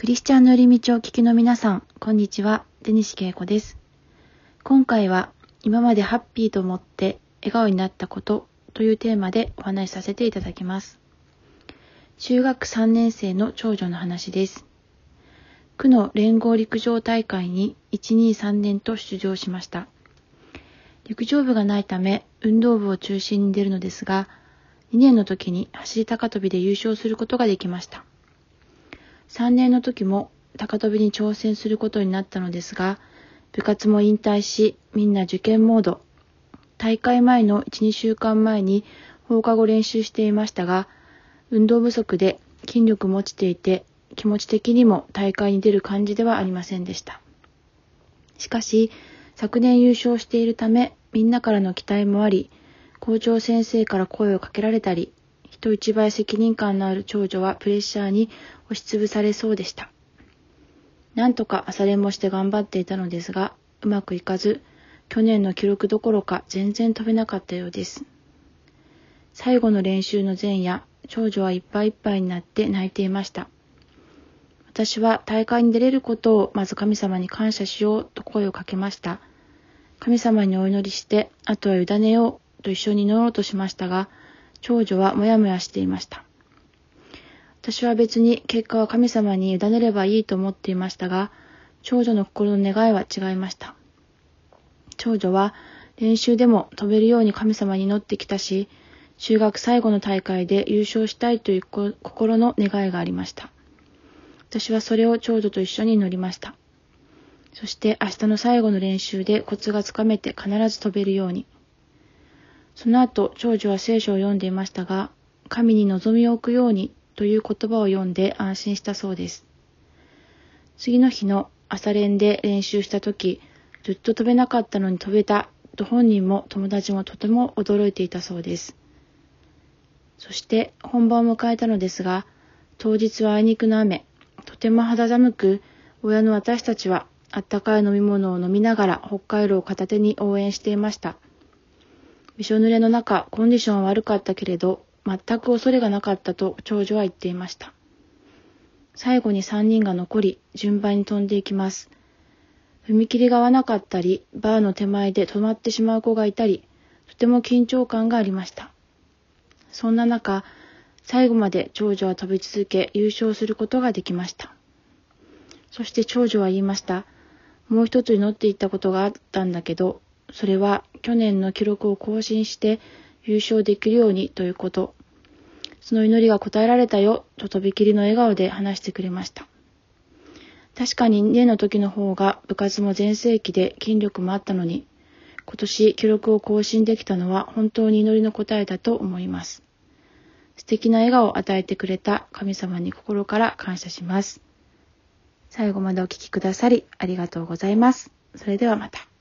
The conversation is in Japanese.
クリスチャンの寄り道をお聞きの皆さん、こんにちは。出西恵子です。今回は今までハッピーと思って笑顔になったことというテーマでお話しさせていただきます。中学3年生の長女の話です。区の連合陸上大会に1、2、3年と出場しました。陸上部がないため運動部を中心に出るのですが、2年の時に走り高跳びで優勝することができました。3年の時も高跳びに挑戦することになったのですが、部活も引退し、みんな受験モード。大会前の1、2週間前に放課後練習していましたが、運動不足で筋力も落ちていて、気持ち的にも大会に出る感じではありませんでした。しかし、昨年優勝しているため、みんなからの期待もあり、校長先生から声をかけられたり、人一倍責任感のある長女はプレッシャーに押しつぶされそうでした。なんとか朝練もして頑張っていたのですが、うまくいかず、去年の記録どころか全然飛べなかったようです。最後の練習の前夜、長女はいっぱいいっぱいになって泣いていました。私は大会に出れることをまず神様に感謝しようと声をかけました。神様にお祈りして、あとは委ねようと一緒に祈ろうとしましたが、長女はもやもやしていました。私は別に結果は神様に委ねればいいと思っていましたが、長女の心の願いは違いました。長女は練習でも飛べるように神様に祈ってきたし、中学最後の大会で優勝したいという心の願いがありました。私はそれを長女と一緒に祈りました。そして明日の最後の練習でコツがつかめて必ず飛べるように。その後、長女は聖書を読んでいましたが、神に望みを置くようにという言葉を読んで安心したそうです。次の日の朝練で練習したとき、ずっと飛べなかったのに飛べたと本人も友達もとても驚いていたそうです。そして本番を迎えたのですが、当日はあいにくの雨、とても肌寒く、親の私たちはあったかい飲み物を飲みながら北海道を片手に応援していました。びしょ濡れの中、コンディションは悪かったけれど、全く恐れがなかったと長女は言っていました。最後に3人が残り、順番に飛んでいきます。踏切が合わなかったり、バーの手前で止まってしまう子がいたり、とても緊張感がありました。そんな中、最後まで長女は飛び続け、優勝することができました。そして長女は言いました。もう一つ祈っていったことがあったんだけど、それは去年の記録を更新して優勝できるようにということ。その祈りが答えられたよととびきりの笑顔で話してくれました。確かに2年の時の方が部活も全盛期で筋力もあったのに、今年記録を更新できたのは本当に祈りの答えだと思います。素敵な笑顔を与えてくれた神様に心から感謝します。最後までお聞きくださりありがとうございます。それではまた。